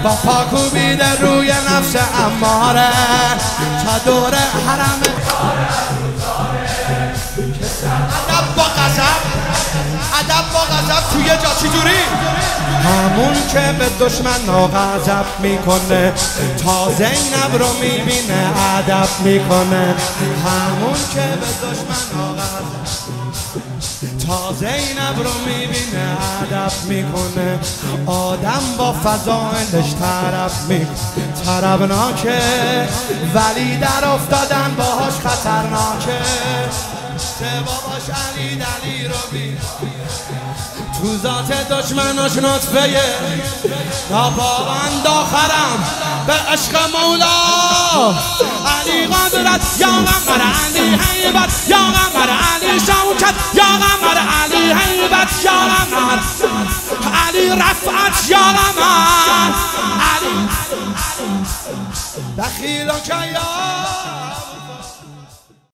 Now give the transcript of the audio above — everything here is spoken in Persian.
با پاکو بیده روی نفس اماره تا دور حرم ادب با غضب ادب با غضب توی جا چجوری؟ همون که به دشمن ناغضب میکنه تا زینب رو میبینه ادب میکنه همون که به دشمن ناغضب تا زینب رو میبینه ادب میکنه آدم با فضایلش طربناکه ولی در افتادن باهاش خطرناکه باباش علی دلی رو بین تو ذات دشمناش نطفه ناپابند آخرم به عشق مولا علی قدرت یا قمر علی حیبت یا قمر علی شوکت یا قمر علی حیبت یا قمر علی رفعت یا قمر علی دخیل و کیام